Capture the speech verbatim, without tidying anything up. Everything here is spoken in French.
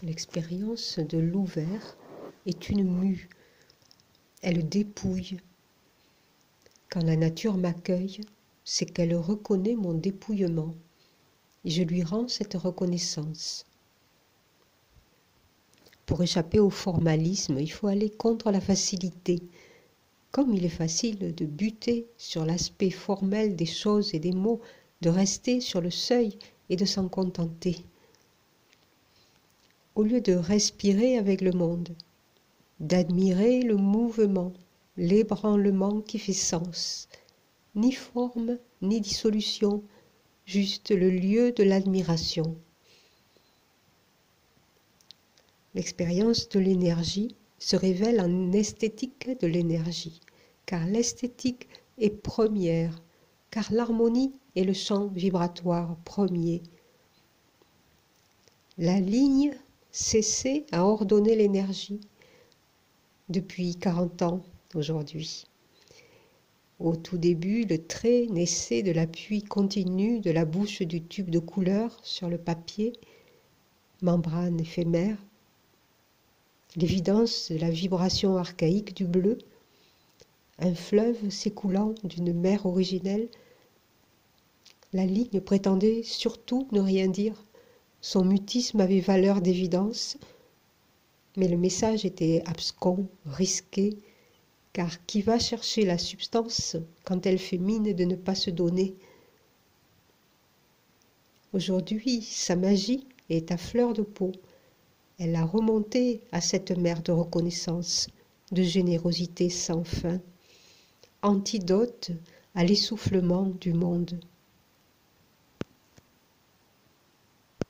L'expérience de l'ouvert est une mue. Elle dépouille. Quand la nature m'accueille, c'est qu'elle reconnaît mon dépouillement. Et je lui rends cette reconnaissance. Pour échapper au formalisme, il faut aller contre la facilité. Comme il est facile de buter sur l'aspect formel des choses et des mots, de rester sur le seuil et de s'en contenter. Au lieu de respirer avec le monde, d'admirer le mouvement, l'ébranlement qui fait sens, ni forme, ni dissolution, juste le lieu de l'admiration. L'expérience de l'énergie se révèle en esthétique de l'énergie, car l'esthétique est première, car l'harmonie est le champ vibratoire premier. La ligne cessait à ordonner l'énergie depuis quarante ans aujourd'hui. Au tout début, le trait naissait de l'appui continu de la bouche du tube de couleur sur le papier, membrane éphémère, l'évidence de la vibration archaïque du bleu, un fleuve s'écoulant d'une mer originelle. La ligne prétendait surtout ne rien dire. Son mutisme avait valeur d'évidence, mais le message était abscon, risqué, car qui va chercher la substance quand elle fait mine de ne pas se donner? Aujourd'hui, sa magie est à fleur de peau. Elle a remonté à cette mer de reconnaissance, de générosité sans fin, antidote à l'essoufflement du monde.